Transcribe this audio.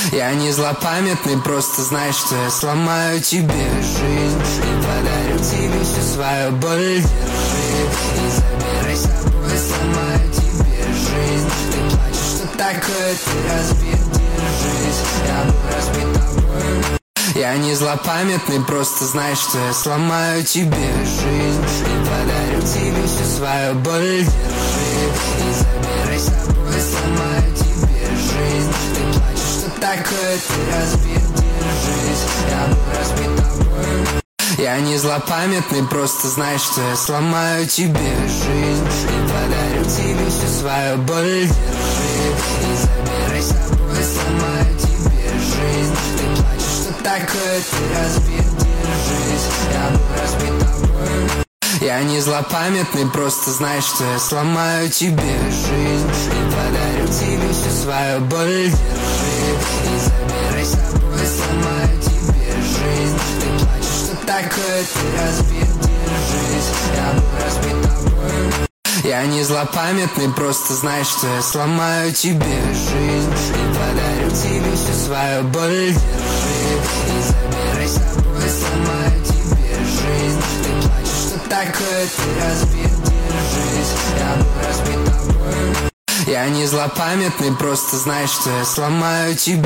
Я не злопамятный, просто знай, что я сломаю тебе жизнь и подарю тебе всю свою боль. Держи и забирай с собой, сломаю тебе жизнь. Ты плачешь, что такое, ты разбит, держись. Я был разбит тобой. Я не злопамятный, просто знай, что я сломаю тебе жизнь и подарю тебе всю свою боль. Держи и забирай с собой, сломаю тебе жизнь. Ты плачешь, что такое, ты разбит, держись. Я был разбит тобой. Я не злопамятный, просто знай, что я сломаю тебе жизнь и подарю тебе всю свою боль. Держи и забирай с собой, сломаю тебе жизнь. Ты плачешь, что такое, ты разбит, держись. Я был разбит тобой. Я не злопамятный, просто знай, что я сломаю тебе жизнь и подарю тебе всю свою боль. Держи и забирай с собой, сломаю тебе жизнь. Ты плачешь, что такое, ты разбит, держись. Я был разбит тобой. Я не злопамятный, просто знай, что я сломаю тебе жизнь и подарю тебе всю свою боль. Держи и забирай с собой, сломаю тебе жизнь. Ты плачешь, что такое, ты разбит, держись. Я был разбит тобой. Я не злопамятный, просто знай, что я сломаю тебя.